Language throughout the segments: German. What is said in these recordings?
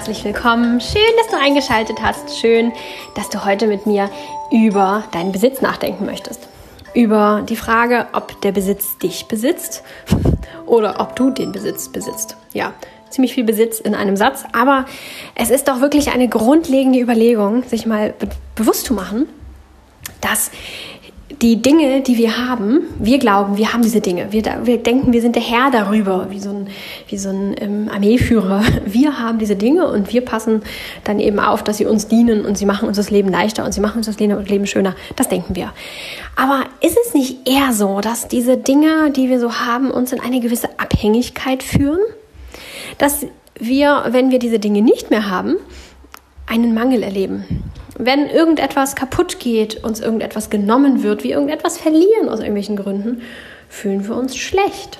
herzlich willkommen. Schön, dass du eingeschaltet hast. Schön, dass du heute mit mir über deinen Besitz nachdenken möchtest. Über die Frage, ob der Besitz dich besitzt oder ob du den Besitz besitzt. Ja, ziemlich viel Besitz in einem Satz, aber es ist doch wirklich eine grundlegende Überlegung, sich mal bewusst zu machen, dass die Dinge, die wir haben, wir glauben, wir haben diese Dinge. Wir denken, wir sind der Herr darüber, wie so ein Armeeführer. Wir haben diese Dinge und wir passen dann eben auf, dass sie uns dienen und sie machen uns das Leben leichter und sie machen uns das Leben schöner. Das denken wir. Aber ist es nicht eher so, dass diese Dinge, die wir so haben, uns in eine gewisse Abhängigkeit führen? Dass wir, wenn wir diese Dinge nicht mehr haben, einen Mangel erleben. Wenn irgendetwas kaputt geht, uns irgendetwas genommen wird, wir irgendetwas verlieren aus irgendwelchen Gründen, fühlen wir uns schlecht.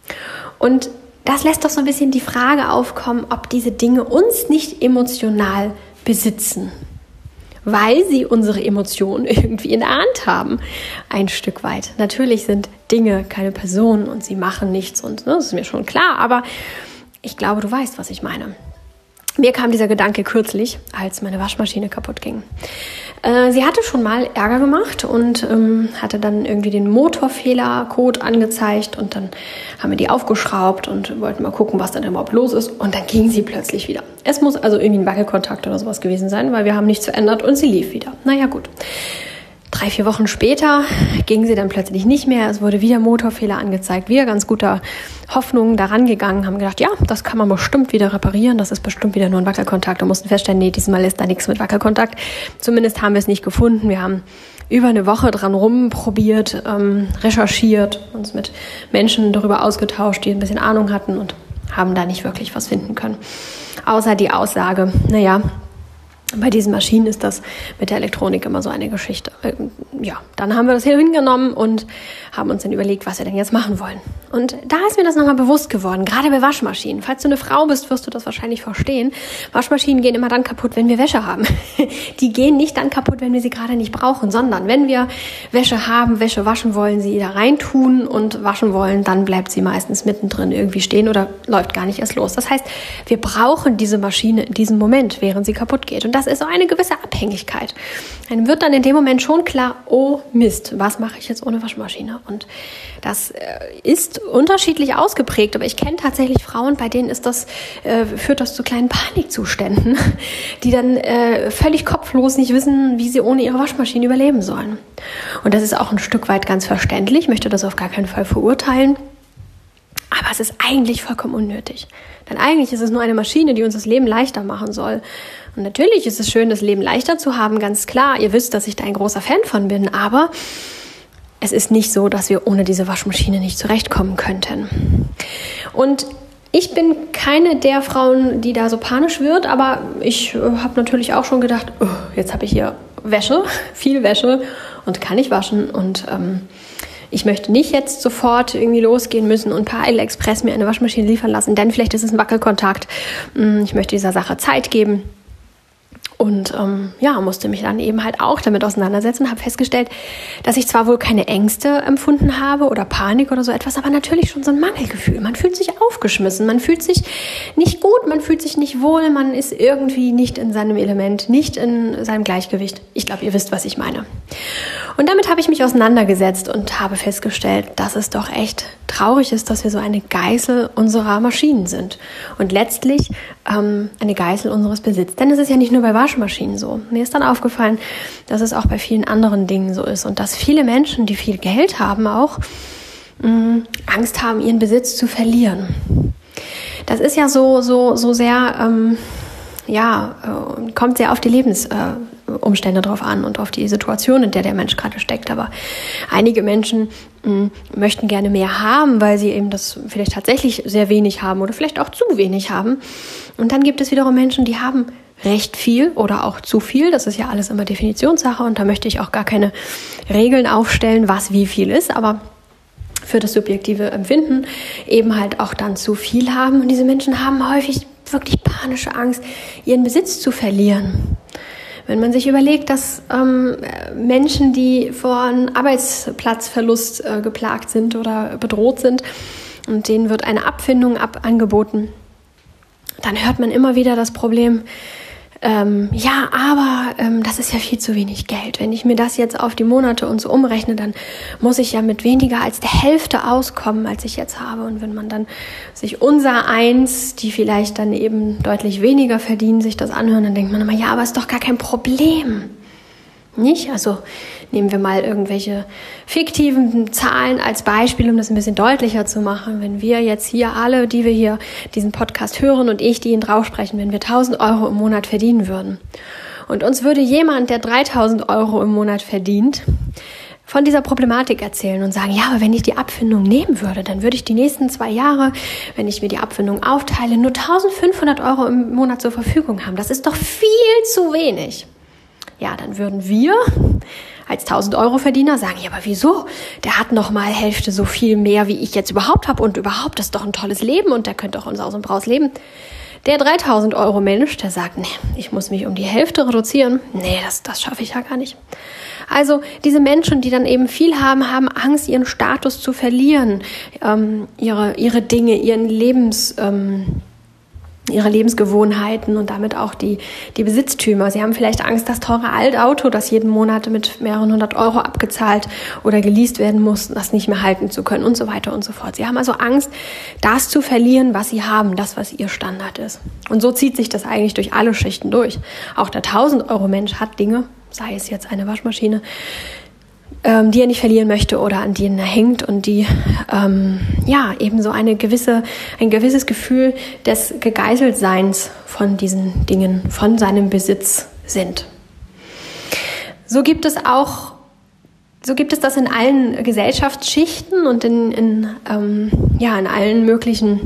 Und das lässt doch so ein bisschen die Frage aufkommen, ob diese Dinge uns nicht emotional besitzen, weil sie unsere Emotionen irgendwie in der Hand haben, ein Stück weit. Natürlich sind Dinge keine Personen und sie machen nichts und das ist mir schon klar, aber ich glaube, du weißt, was ich meine. Mir kam dieser Gedanke kürzlich, als meine Waschmaschine kaputt ging. Sie hatte schon mal Ärger gemacht und hatte dann irgendwie den Motorfehlercode angezeigt und dann haben wir die aufgeschraubt und wollten mal gucken, was dann überhaupt los ist und dann ging sie plötzlich wieder. Es muss also irgendwie ein Wackelkontakt oder sowas gewesen sein, weil wir haben nichts verändert und sie lief wieder. Naja, gut. 3-4 Wochen später ging sie dann plötzlich nicht mehr. Es wurde wieder Motorfehler angezeigt. Wir ganz guter Hoffnung daran gegangen, haben gedacht, ja, das kann man bestimmt wieder reparieren. Das ist bestimmt wieder nur ein Wackelkontakt. Wir mussten feststellen, nee, diesmal ist da nichts mit Wackelkontakt. Zumindest haben wir es nicht gefunden. Wir haben über eine Woche dran rumprobiert, recherchiert, uns mit Menschen darüber ausgetauscht, die ein bisschen Ahnung hatten und haben da nicht wirklich was finden können. Außer die Aussage, naja, bei diesen Maschinen ist das mit der Elektronik immer so eine Geschichte. Ja, dann haben wir das hier hingenommen und haben uns dann überlegt, was wir denn jetzt machen wollen. Und da ist mir das nochmal bewusst geworden, gerade bei Waschmaschinen. Falls du eine Frau bist, wirst du das wahrscheinlich verstehen. Waschmaschinen gehen immer dann kaputt, wenn wir Wäsche haben. Die gehen nicht dann kaputt, wenn wir sie gerade nicht brauchen, sondern wenn wir Wäsche haben, Wäsche waschen wollen, sie da reintun und waschen wollen, dann bleibt sie meistens mittendrin irgendwie stehen oder läuft gar nicht erst los. Das heißt, wir brauchen diese Maschine in diesem Moment, während sie kaputt geht. Und das ist so eine gewisse Abhängigkeit. Einem wird dann in dem Moment schon klar, oh Mist, was mache ich jetzt ohne Waschmaschine? Und das ist unterschiedlich ausgeprägt, aber ich kenne tatsächlich Frauen, bei denen führt das zu kleinen Panikzuständen, die dann völlig kopflos nicht wissen, wie sie ohne ihre Waschmaschine überleben sollen. Und das ist auch ein Stück weit ganz verständlich, ich möchte das auf gar keinen Fall verurteilen. Aber es ist eigentlich vollkommen unnötig. Denn eigentlich ist es nur eine Maschine, die uns das Leben leichter machen soll. Und natürlich ist es schön, das Leben leichter zu haben, ganz klar. Ihr wisst, dass ich da ein großer Fan von bin. Aber es ist nicht so, dass wir ohne diese Waschmaschine nicht zurechtkommen könnten. Und ich bin keine der Frauen, die da so panisch wird. Aber ich habe natürlich auch schon gedacht, oh, jetzt habe ich hier Wäsche, viel Wäsche und kann ich waschen. Und ich möchte nicht jetzt sofort irgendwie losgehen müssen und per AliExpress mir eine Waschmaschine liefern lassen, denn vielleicht ist es ein Wackelkontakt. Ich möchte dieser Sache Zeit geben. Und musste mich dann eben halt auch damit auseinandersetzen und habe festgestellt, dass ich zwar wohl keine Ängste empfunden habe oder Panik oder so etwas, aber natürlich schon so ein Mangelgefühl. Man fühlt sich aufgeschmissen, man fühlt sich nicht gut, man fühlt sich nicht wohl, man ist irgendwie nicht in seinem Element, nicht in seinem Gleichgewicht. Ich glaube, ihr wisst, was ich meine. Und damit habe ich mich auseinandergesetzt und habe festgestellt, dass es doch echt traurig ist, dass wir so eine Geißel unserer Maschinen sind. Und letztlich eine Geißel unseres Besitzes. Denn es ist ja nicht nur bei Waschmaschinen so. Mir ist dann aufgefallen, dass es auch bei vielen anderen Dingen so ist. Und dass viele Menschen, die viel Geld haben, auch Angst haben, ihren Besitz zu verlieren. Das ist ja so sehr, kommt sehr auf die Lebensumstände drauf an und auf die Situation, in der Mensch gerade steckt. Aber einige Menschen möchten gerne mehr haben, weil sie eben das vielleicht tatsächlich sehr wenig haben oder vielleicht auch zu wenig haben. Und dann gibt es wiederum Menschen, die haben recht viel oder auch zu viel. Das ist ja alles immer Definitionssache und da möchte ich auch gar keine Regeln aufstellen, was wie viel ist, aber für das subjektive Empfinden eben halt auch dann zu viel haben. Und diese Menschen haben häufig wirklich panische Angst, ihren Besitz zu verlieren. Wenn man sich überlegt, dass Menschen, die vor einem Arbeitsplatzverlust geplagt sind oder bedroht sind und denen wird eine Abfindung angeboten, dann hört man immer wieder das Problem, das ist ja viel zu wenig Geld. Wenn ich mir das jetzt auf die Monate und so umrechne, dann muss ich ja mit weniger als der Hälfte auskommen, als ich jetzt habe. Und wenn man dann sich unser Eins, die vielleicht dann eben deutlich weniger verdienen, sich das anhören, dann denkt man immer, ja, aber ist doch gar kein Problem. Nicht? Also nehmen wir mal irgendwelche fiktiven Zahlen als Beispiel, um das ein bisschen deutlicher zu machen. Wenn wir jetzt hier alle, die wir hier diesen Podcast hören und ich, die ihn drauf sprechen, wenn wir 1.000 Euro im Monat verdienen würden und uns würde jemand, der 3.000 Euro im Monat verdient, von dieser Problematik erzählen und sagen, ja, aber wenn ich die Abfindung nehmen würde, dann würde ich die nächsten 2 Jahre, wenn ich mir die Abfindung aufteile, nur 1.500 Euro im Monat zur Verfügung haben. Das ist doch viel zu wenig. Ja, dann würden wir als 1.000 Euro Verdiener sagen, ja, aber wieso? Der hat noch mal Hälfte so viel mehr, wie ich jetzt überhaupt habe und überhaupt, das ist doch ein tolles Leben und der könnte auch in Saus und Braus leben. Der 3.000 Euro Mensch, der sagt, nee, ich muss mich um die Hälfte reduzieren. Nee, das schaffe ich ja gar nicht. Also diese Menschen, die dann eben viel haben, haben Angst, ihren Status zu verlieren, ihre Dinge, ihre Lebensgewohnheiten und damit auch die Besitztümer. Sie haben vielleicht Angst, das teure Altauto, das jeden Monat mit mehreren 100 Euro abgezahlt oder geleast werden muss, das nicht mehr halten zu können und so weiter und so fort. Sie haben also Angst, das zu verlieren, was sie haben, das, was ihr Standard ist. Und so zieht sich das eigentlich durch alle Schichten durch. Auch der 1.000 Euro Mensch hat Dinge, sei es jetzt eine Waschmaschine, die er nicht verlieren möchte oder an denen er hängt und die eben so ein gewisses Gefühl des Gegeißeltseins von diesen Dingen, von seinem Besitz sind. So gibt es das in allen Gesellschaftsschichten und in allen möglichen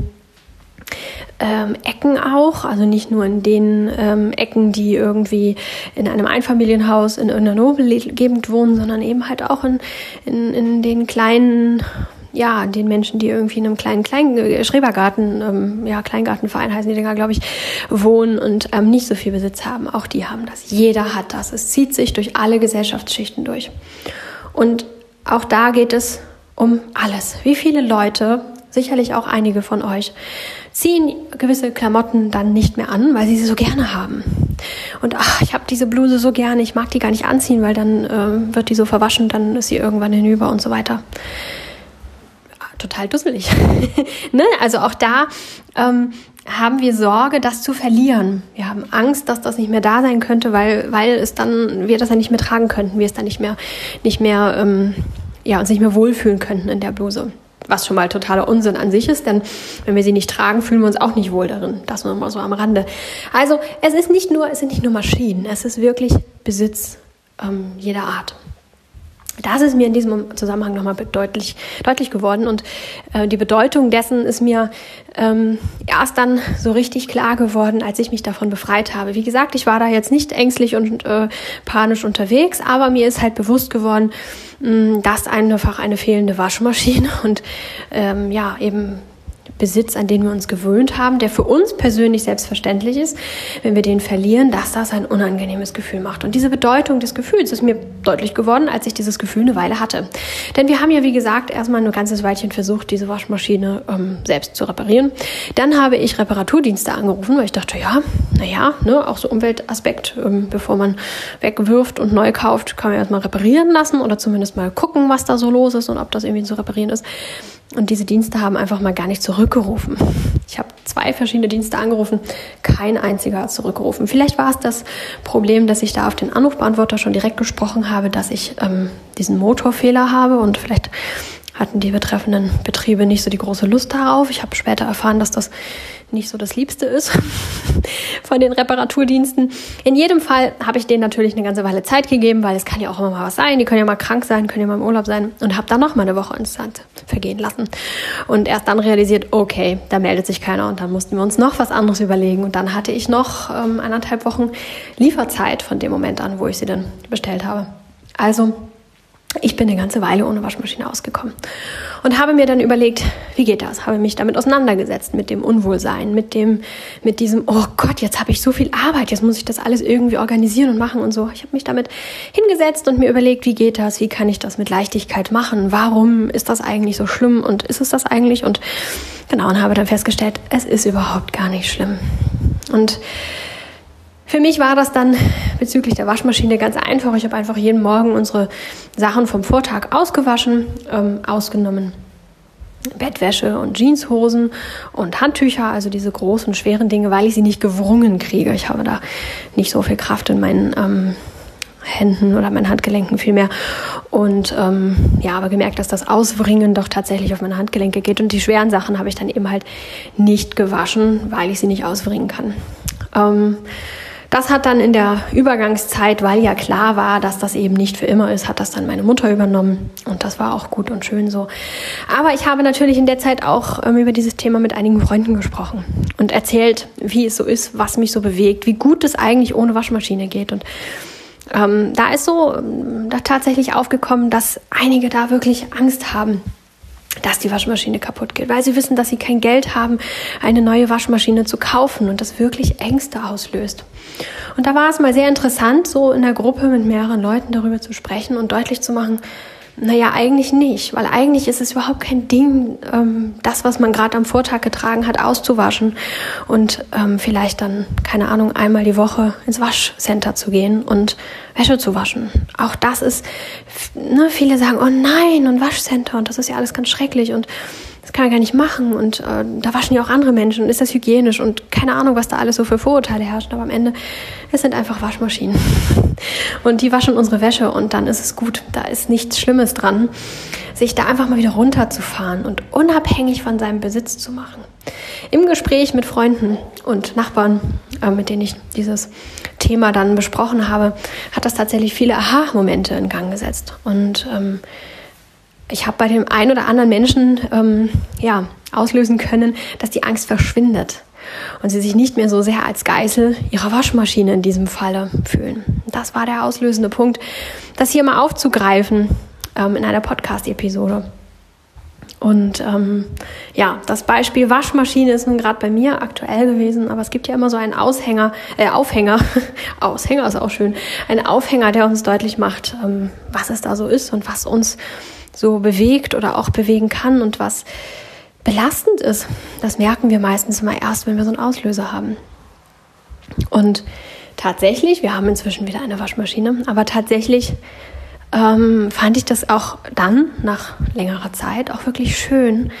Ecken auch, also nicht nur in den Ecken, die irgendwie in einem Einfamilienhaus in irgendeiner Nobelgegend wohnen, sondern eben halt auch in den kleinen, den Menschen, die irgendwie in einem kleinen Schrebergarten, Kleingartenverein heißen die Dinger, glaube ich, wohnen und nicht so viel Besitz haben. Auch die haben das. Jeder hat das. Es zieht sich durch alle Gesellschaftsschichten durch. Und auch da geht es um alles. Wie viele Leute, sicherlich auch einige von euch, ziehen gewisse Klamotten dann nicht mehr an, weil sie so gerne haben. Und ich habe diese Bluse so gerne, ich mag die gar nicht anziehen, weil dann wird die so verwaschen, dann ist sie irgendwann hinüber und so weiter. Total dusselig. Ne? Also auch da haben wir Sorge, das zu verlieren. Wir haben Angst, dass das nicht mehr da sein könnte, weil wir das dann nicht mehr tragen könnten, wir es dann uns nicht mehr wohlfühlen könnten in der Bluse. Was schon mal totaler Unsinn an sich ist, denn wenn wir sie nicht tragen, fühlen wir uns auch nicht wohl darin. Das nur mal so am Rande. Also es sind nicht nur Maschinen, es ist wirklich Besitz jeder Art. Das ist mir in diesem Zusammenhang nochmal deutlich geworden und die Bedeutung dessen ist mir erst dann so richtig klar geworden, als ich mich davon befreit habe. Wie gesagt, ich war da jetzt nicht ängstlich und panisch unterwegs, aber mir ist halt bewusst geworden, dass einfach eine fehlende Waschmaschine und eben Besitz, an den wir uns gewöhnt haben, der für uns persönlich selbstverständlich ist, wenn wir den verlieren, dass das ein unangenehmes Gefühl macht. Und diese Bedeutung des Gefühls ist mir deutlich geworden, als ich dieses Gefühl eine Weile hatte. Denn wir haben ja, wie gesagt, erstmal ein ganzes Weilchen versucht, diese Waschmaschine selbst zu reparieren. Dann habe ich Reparaturdienste angerufen, weil ich dachte, auch so Umweltaspekt, bevor man wegwirft und neu kauft, kann man erstmal reparieren lassen oder zumindest mal gucken, was da so los ist und ob das irgendwie zu reparieren ist. Und diese Dienste haben einfach mal gar nicht zurückgerufen. Ich habe 2 verschiedene Dienste angerufen, kein einziger hat zurückgerufen. Vielleicht war es das Problem, dass ich da auf den Anrufbeantworter schon direkt gesprochen habe, dass ich diesen Motorfehler habe und vielleicht hatten die betreffenden Betriebe nicht so die große Lust darauf. Ich habe später erfahren, dass das nicht so das Liebste ist von den Reparaturdiensten. In jedem Fall habe ich denen natürlich eine ganze Weile Zeit gegeben, weil es kann ja auch immer mal was sein. Die können ja mal krank sein, können ja mal im Urlaub sein und habe dann noch mal eine Woche ins Land vergehen lassen. Und erst dann realisiert, okay, da meldet sich keiner und dann mussten wir uns noch was anderes überlegen. Und dann hatte ich noch 1,5 Wochen Lieferzeit von dem Moment an, wo ich sie dann bestellt habe. Also ich bin eine ganze Weile ohne Waschmaschine ausgekommen und habe mir dann überlegt, wie geht das? Habe mich damit auseinandergesetzt, mit dem Unwohlsein, mit diesem, oh Gott, jetzt habe ich so viel Arbeit, jetzt muss ich das alles irgendwie organisieren und machen und so. Ich habe mich damit hingesetzt und mir überlegt, wie geht das? Wie kann ich das mit Leichtigkeit machen? Warum ist das eigentlich so schlimm und ist es das eigentlich? Und genau, und habe dann festgestellt, es ist überhaupt gar nicht schlimm. Und für mich war das dann bezüglich der Waschmaschine ganz einfach. Ich habe einfach jeden Morgen unsere Sachen vom Vortag ausgewaschen, ausgenommen Bettwäsche und Jeanshosen und Handtücher, also diese großen, schweren Dinge, weil ich sie nicht gewrungen kriege. Ich habe da nicht so viel Kraft in meinen Händen oder meinen Handgelenken vielmehr. Und aber gemerkt, dass das Auswringen doch tatsächlich auf meine Handgelenke geht. Und die schweren Sachen habe ich dann eben halt nicht gewaschen, weil ich sie nicht auswringen kann. Das hat dann in der Übergangszeit, weil ja klar war, dass das eben nicht für immer ist, hat das dann meine Mutter übernommen. Und das war auch gut und schön so. Aber ich habe natürlich in der Zeit auch über dieses Thema mit einigen Freunden gesprochen und erzählt, wie es so ist, was mich so bewegt, wie gut es eigentlich ohne Waschmaschine geht. Und da ist da tatsächlich aufgekommen, dass einige da wirklich Angst haben, dass die Waschmaschine kaputt geht, weil sie wissen, dass sie kein Geld haben, eine neue Waschmaschine zu kaufen und das wirklich Ängste auslöst. Und da war es mal sehr interessant, so in der Gruppe mit mehreren Leuten darüber zu sprechen und deutlich zu machen, naja, eigentlich nicht, weil eigentlich ist es überhaupt kein Ding, das, was man gerade am Vortag getragen hat, auszuwaschen und vielleicht dann, keine Ahnung, einmal die Woche ins Waschcenter zu gehen und Wäsche zu waschen. Auch das ist, viele sagen, oh nein, und Waschcenter und das ist ja alles ganz schrecklich und das kann man gar nicht machen und da waschen ja auch andere Menschen und ist das hygienisch und keine Ahnung, was da alles so für Vorurteile herrschen, aber am Ende, es sind einfach Waschmaschinen und die waschen unsere Wäsche und dann ist es gut, da ist nichts Schlimmes dran, sich da einfach mal wieder runterzufahren und unabhängig von seinem Besitz zu machen. Im Gespräch mit Freunden und Nachbarn, mit denen ich dieses Thema dann besprochen habe, hat das tatsächlich viele Aha-Momente in Gang gesetzt und ich habe bei dem einen oder anderen Menschen auslösen können, dass die Angst verschwindet und sie sich nicht mehr so sehr als Geißel ihrer Waschmaschine in diesem Falle fühlen. Das war der auslösende Punkt, das hier mal aufzugreifen in einer Podcast-Episode. Und das Beispiel Waschmaschine ist nun gerade bei mir aktuell gewesen, aber es gibt ja immer so einen Aufhänger, Aushänger ist auch schön, einen Aufhänger, der uns deutlich macht, was es da so ist und was uns so bewegt oder auch bewegen kann und was belastend ist. Das merken wir meistens immer erst, wenn wir so einen Auslöser haben. Und tatsächlich, wir haben inzwischen wieder eine Waschmaschine, aber tatsächlich fand ich das auch dann, nach längerer Zeit, auch wirklich schön.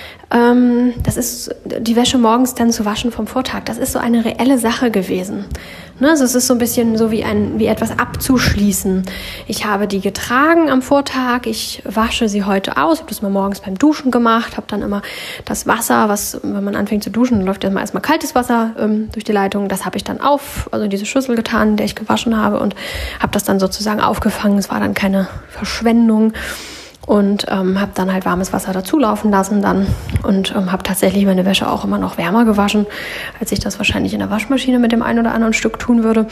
Das ist die Wäsche morgens dann zu waschen vom Vortag. Das ist so eine reelle Sache gewesen. Also es ist so ein bisschen so wie etwas abzuschließen. Ich habe die getragen am Vortag. Ich wasche sie heute aus. Ich habe das mal morgens beim Duschen gemacht. Habe dann immer das Wasser, wenn man anfängt zu duschen, dann läuft erstmal kaltes Wasser durch die Leitung. Das habe ich dann in diese Schüssel getan, in der ich gewaschen habe und habe das dann sozusagen aufgefangen. Es war dann keine Verschwendung. Und habe dann halt warmes Wasser dazulaufen lassen dann und habe tatsächlich meine Wäsche auch immer noch wärmer gewaschen, als ich das wahrscheinlich in der Waschmaschine mit dem einen oder anderen Stück tun würde.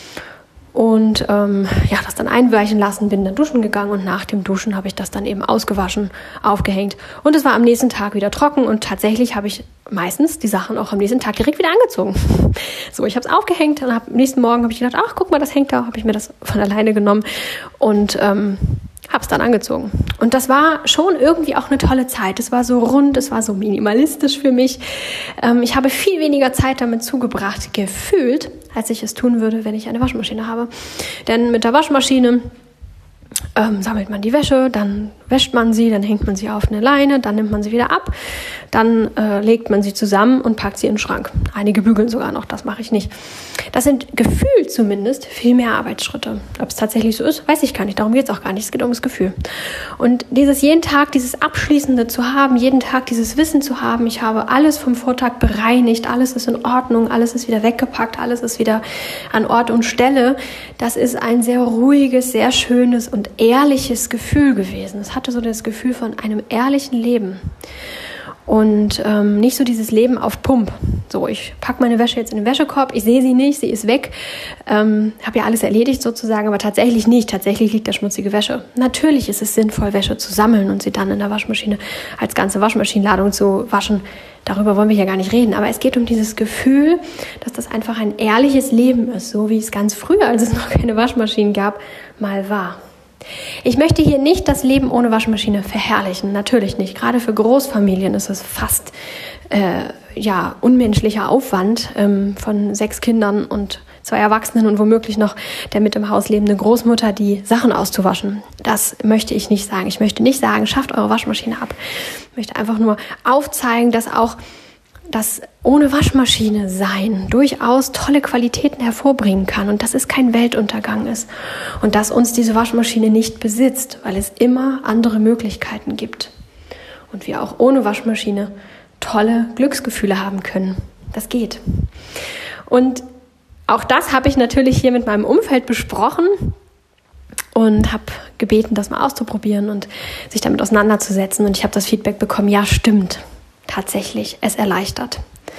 Und das dann einweichen lassen, bin dann duschen gegangen und nach dem Duschen habe ich das dann eben ausgewaschen, aufgehängt und es war am nächsten Tag wieder trocken und tatsächlich habe ich meistens die Sachen auch am nächsten Tag direkt wieder angezogen. So, ich habe es aufgehängt und am nächsten Morgen habe ich gedacht, ach guck mal, das hängt da, habe ich mir das von alleine genommen und habe es dann angezogen. Und das war schon irgendwie auch eine tolle Zeit. Es war so rund, es war so minimalistisch für mich. Ich habe viel weniger Zeit damit zugebracht, gefühlt, als ich es tun würde, wenn ich eine Waschmaschine habe. Denn mit der Waschmaschine sammelt man die Wäsche, dann wäscht man sie, dann hängt man sie auf eine Leine, dann nimmt man sie wieder ab, dann legt man sie zusammen und packt sie in den Schrank. Einige bügeln sogar noch, das mache ich nicht. Das sind gefühlt zumindest viel mehr Arbeitsschritte. Ob es tatsächlich so ist, weiß ich gar nicht, darum geht es auch gar nicht, es geht um das Gefühl. Und jeden Tag dieses Abschließende zu haben, jeden Tag dieses Wissen zu haben, ich habe alles vom Vortag bereinigt, alles ist in Ordnung, alles ist wieder weggepackt, alles ist wieder an Ort und Stelle, das ist ein sehr ruhiges, sehr schönes und ehrliches Gefühl gewesen. Es hatte so das Gefühl von einem ehrlichen Leben. und nicht so dieses Leben auf Pump. So, ich packe meine Wäsche jetzt in den Wäschekorb, ich sehe sie nicht, sie ist weg, habe ja alles erledigt sozusagen, aber tatsächlich nicht. Tatsächlich liegt da schmutzige Wäsche. Natürlich ist es sinnvoll, Wäsche zu sammeln und sie dann in der Waschmaschine als ganze Waschmaschinenladung zu waschen. Darüber wollen wir ja gar nicht reden, aber es geht um dieses Gefühl, dass das einfach ein ehrliches Leben ist, so wie es ganz früher, als es noch keine Waschmaschinen gab, mal war. Ich möchte hier nicht das Leben ohne Waschmaschine verherrlichen, natürlich nicht. Gerade für Großfamilien ist es fast unmenschlicher Aufwand von 6 Kindern und 2 Erwachsenen und womöglich noch der mit im Haus lebende Großmutter, die Sachen auszuwaschen. Das möchte ich nicht sagen. Ich möchte nicht sagen, schafft eure Waschmaschine ab. Ich möchte einfach nur aufzeigen, dass auch das ohne Waschmaschine sein durchaus tolle Qualitäten hervorbringen kann und dass es kein Weltuntergang ist und dass uns diese Waschmaschine nicht besitzt, weil es immer andere Möglichkeiten gibt und wir auch ohne Waschmaschine tolle Glücksgefühle haben können. Das geht. Und auch das habe ich natürlich hier mit meinem Umfeld besprochen und habe gebeten, das mal auszuprobieren und sich damit auseinanderzusetzen. Und ich habe das Feedback bekommen, ja, stimmt, tatsächlich, es erleichtert.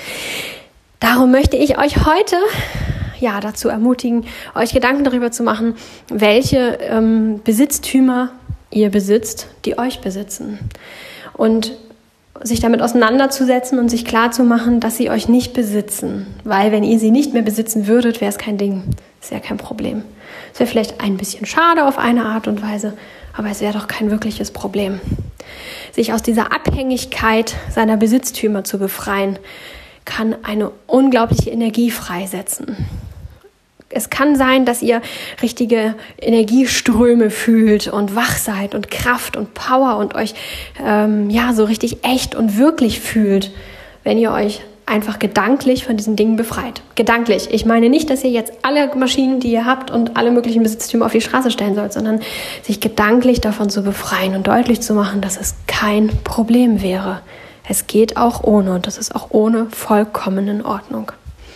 Darum möchte ich euch heute dazu ermutigen, euch Gedanken darüber zu machen, welche Besitztümer ihr besitzt, die euch besitzen. Und sich damit auseinanderzusetzen und sich klarzumachen, dass sie euch nicht besitzen. Weil wenn ihr sie nicht mehr besitzen würdet, wäre es kein Ding. Es wäre kein Problem. Es wäre vielleicht ein bisschen schade auf eine Art und Weise, aber es wäre doch kein wirkliches Problem. Sich aus dieser Abhängigkeit seiner Besitztümer zu befreien, kann eine unglaubliche Energie freisetzen. Es kann sein, dass ihr richtige Energieströme fühlt und wach seid und Kraft und Power und euch so richtig echt und wirklich fühlt, wenn ihr euch einfach gedanklich von diesen Dingen befreit. Gedanklich. Ich meine nicht, dass ihr jetzt alle Maschinen, die ihr habt und alle möglichen Besitztümer auf die Straße stellen sollt, sondern sich gedanklich davon zu befreien und deutlich zu machen, dass es kein Problem wäre. Es geht auch ohne und das ist auch ohne vollkommen in Ordnung.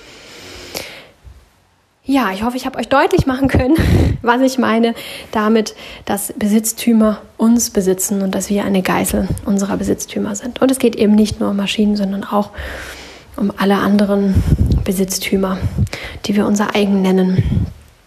Ja, ich hoffe, ich habe euch deutlich machen können, was ich meine damit, dass Besitztümer uns besitzen und dass wir eine Geißel unserer Besitztümer sind. Und es geht eben nicht nur um Maschinen, sondern auch um alle anderen Besitztümer, die wir unser eigen nennen.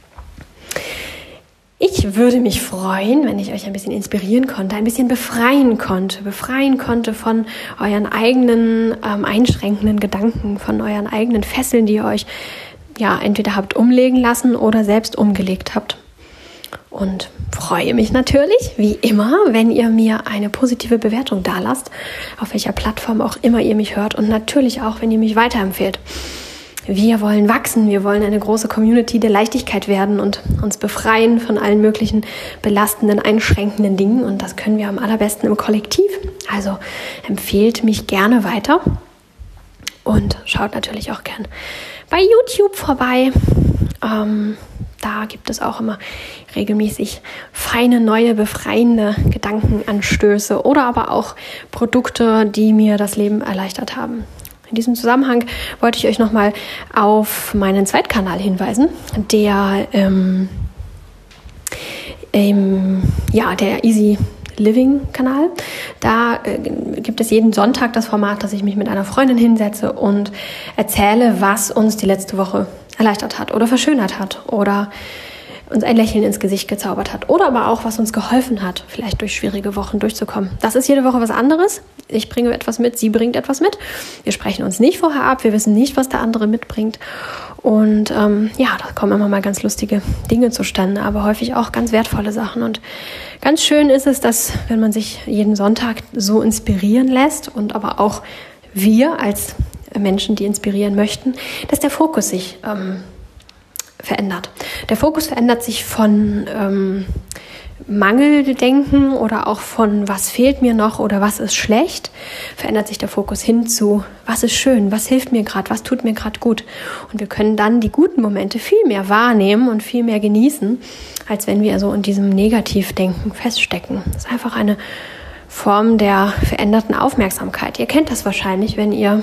Ich würde mich freuen, wenn ich euch ein bisschen inspirieren konnte, ein bisschen befreien konnte von euren eigenen einschränkenden Gedanken, von euren eigenen Fesseln, die ihr euch entweder habt umlegen lassen oder selbst umgelegt habt. Und freue mich natürlich, wie immer, wenn ihr mir eine positive Bewertung dalasst, auf welcher Plattform auch immer ihr mich hört und natürlich auch, wenn ihr mich weiterempfehlt. Wir wollen wachsen, wir wollen eine große Community der Leichtigkeit werden und uns befreien von allen möglichen belastenden, einschränkenden Dingen und das können wir am allerbesten im Kollektiv. Also empfehlt mich gerne weiter und schaut natürlich auch gern bei YouTube vorbei. Da gibt es auch immer regelmäßig feine, neue, befreiende Gedankenanstöße oder aber auch Produkte, die mir das Leben erleichtert haben. In diesem Zusammenhang wollte ich euch nochmal auf meinen Zweitkanal hinweisen, der Easy Living Kanal. Da gibt es jeden Sonntag das Format, dass ich mich mit einer Freundin hinsetze und erzähle, was uns die letzte Woche erleichtert hat oder verschönert hat oder uns ein Lächeln ins Gesicht gezaubert hat oder aber auch, was uns geholfen hat, vielleicht durch schwierige Wochen durchzukommen. Das ist jede Woche was anderes. Ich bringe etwas mit, sie bringt etwas mit. Wir sprechen uns nicht vorher ab, wir wissen nicht, was der andere mitbringt. Und da kommen immer mal ganz lustige Dinge zustande, aber häufig auch ganz wertvolle Sachen. Und ganz schön ist es, dass, wenn man sich jeden Sonntag so inspirieren lässt und aber auch wir als Menschen, die inspirieren möchten, dass der Fokus sich verändert. Der Fokus verändert sich von Mangeldenken oder auch von was fehlt mir noch oder was ist schlecht, verändert sich der Fokus hin zu was ist schön, was hilft mir gerade, was tut mir gerade gut. Und wir können dann die guten Momente viel mehr wahrnehmen und viel mehr genießen, als wenn wir so in diesem Negativdenken feststecken. Das ist einfach eine Form der veränderten Aufmerksamkeit. Ihr kennt das wahrscheinlich, wenn ihr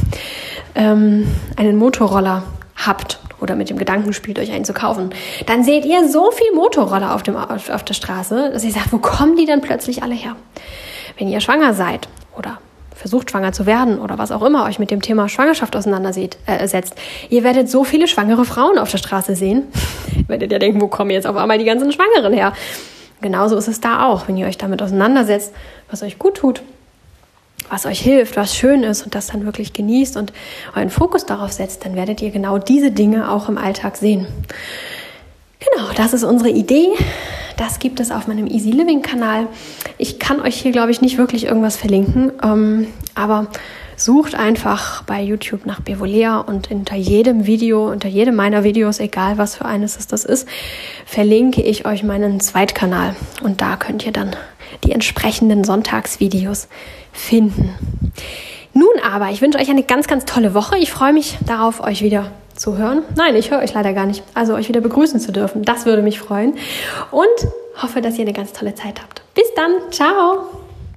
einen Motorroller habt oder mit dem Gedanken spielt, euch einen zu kaufen, dann seht ihr so viel Motorroller auf der Straße, dass ihr sagt, wo kommen die dann plötzlich alle her? Wenn ihr schwanger seid oder versucht, schwanger zu werden oder was auch immer euch mit dem Thema Schwangerschaft auseinandersetzt. Ihr werdet so viele schwangere Frauen auf der Straße sehen. Werdet ihr denken, wo kommen jetzt auf einmal die ganzen Schwangeren her? Genauso ist es da auch, wenn ihr euch damit auseinandersetzt, was euch gut tut, was euch hilft, was schön ist und das dann wirklich genießt und euren Fokus darauf setzt, dann werdet ihr genau diese Dinge auch im Alltag sehen. Genau, das ist unsere Idee. Das gibt es auf meinem Easy Living Kanal. Ich kann euch hier, glaube ich, nicht wirklich irgendwas verlinken, aber sucht einfach bei YouTube nach Bevolea und unter jedem Video, unter jedem meiner Videos, egal was für eines es das ist, verlinke ich euch meinen Zweitkanal. Und da könnt ihr dann die entsprechenden Sonntagsvideos finden. Nun aber, ich wünsche euch eine ganz, ganz tolle Woche. Ich freue mich darauf, euch wieder zu hören. Nein, ich höre euch leider gar nicht. Also euch wieder begrüßen zu dürfen. Das würde mich freuen. Und hoffe, dass ihr eine ganz tolle Zeit habt. Bis dann. Ciao.